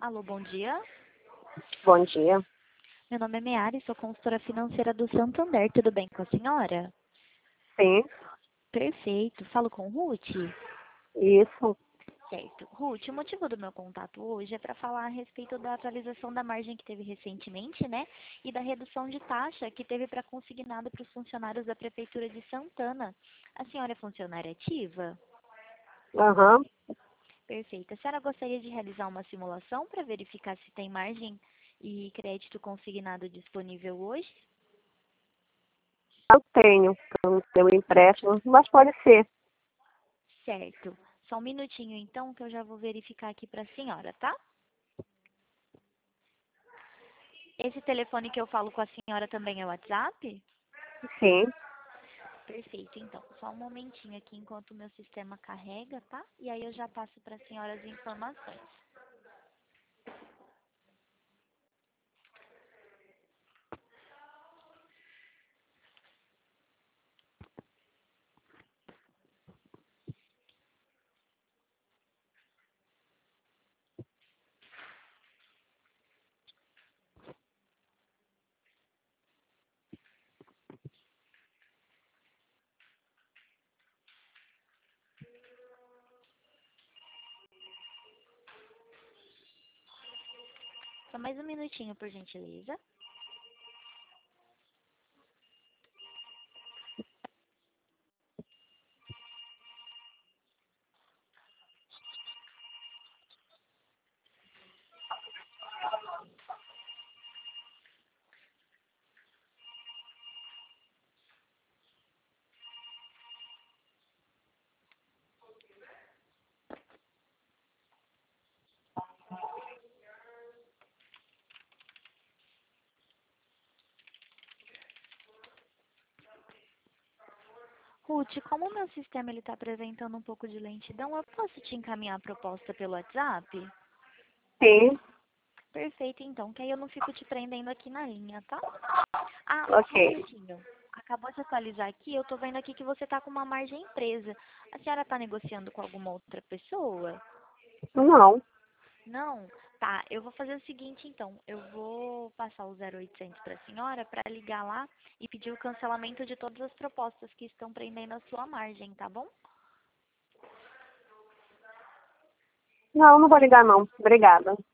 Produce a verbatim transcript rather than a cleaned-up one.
Alô, bom dia. Bom dia. Meu nome é Meara e sou consultora financeira do Santander. Tudo bem com a senhora? Sim, Perfeito. Falo com Ruth? isso. Certo. Ruth, o motivo do meu contato hoje é para falar a respeito da atualização da margem que teve recentemente, né? E da redução de taxa que teve para consignado para os funcionários da Prefeitura de Santana. A senhora é funcionária ativa? Aham. Perfeito. A senhora gostaria de realizar uma simulação para verificar se tem margem e crédito consignado disponível hoje? Eu tenho, eu tenho um empréstimo, mas pode ser. Certo. Só um minutinho então que eu já vou verificar aqui para a senhora, tá? Esse telefone que eu falo com a senhora também é o WhatsApp? Sim. Perfeito, então. Só um momentinho aqui enquanto o meu sistema carrega, tá? E aí eu já passo para a senhora as informações. Só mais um minutinho, por gentileza. Ruth, como o meu sistema está apresentando um pouco de lentidão, eu posso te encaminhar a proposta pelo WhatsApp? Sim. Perfeito, então, que aí eu não fico te prendendo aqui na linha, tá? Ah, só um Ok. minutinho. Acabou de atualizar aqui, eu tô vendo aqui que você tá com uma margem presa. A senhora tá negociando com alguma outra pessoa? Não. Não? Tá, eu vou fazer o seguinte então, eu vou passar o zero oitocentos para a senhora para ligar lá e pedir o cancelamento de todas as propostas que estão prendendo a sua margem, tá bom? Não, não vou ligar não. Obrigada.